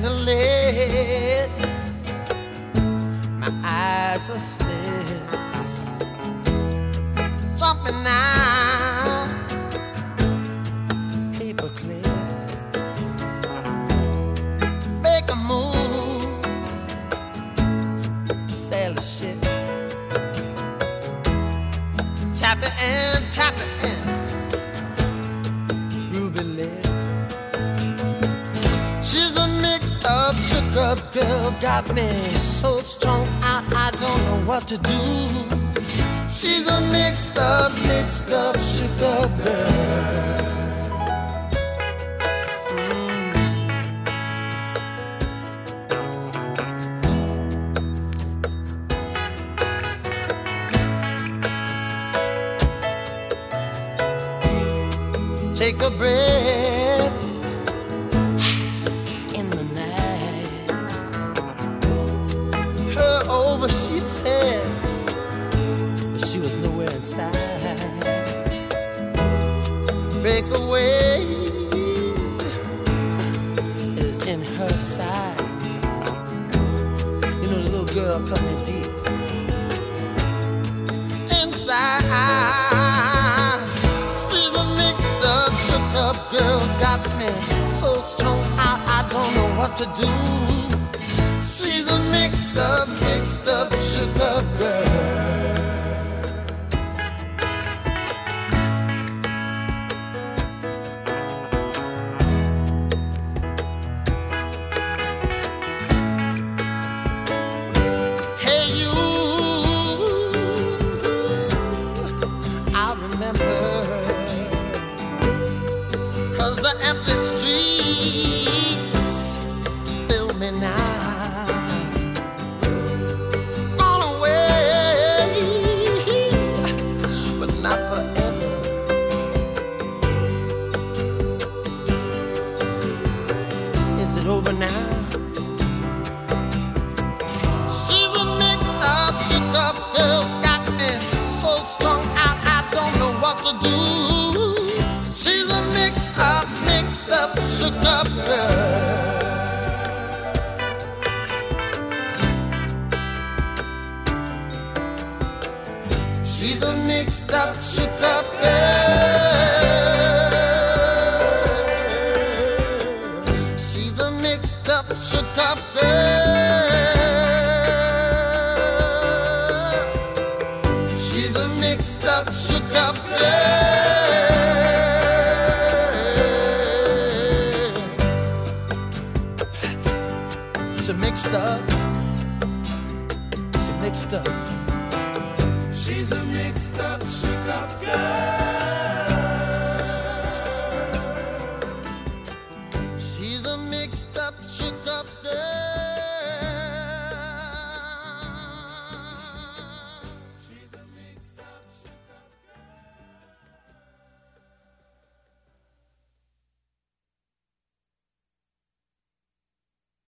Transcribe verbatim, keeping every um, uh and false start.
the lid. My eyes are slits, jumping out, paper clip. Make a move, sail a ship. Tap it in, tap it in. Ruby lips. She's a mixed up, shook up girl. Got me so strung out, I don't know what to do. She's a mixed up, mixed up, shook up girl. Take a breath in the night. Her over, she said, but she was nowhere inside. Breakaway is in her side. You know the little girl coming deep inside. Girl got me so strung out, I don't know what to do. She's a mixed up, mixed up, shook up girl. Hey you, I remember, the empty streets fill me now. Gone away, but not forever. Is it over now? She's a mixed up, shook up girl. Got me so strung out, I don't know what to do. She's a mixed up, mixed up, shook up girl. She's a mixed up, shook up girl. She's a mixed up, shook up girl. She's a mixed up, shook up girl. She mixed up, she mixed up. She's a